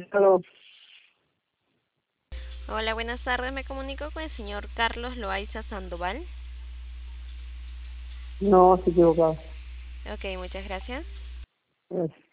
Aló. Hola, buenas tardes. Me comunico con el señor Carlos Loaiza Sandoval. No, se equivocado. Ok, muchas gracias. Es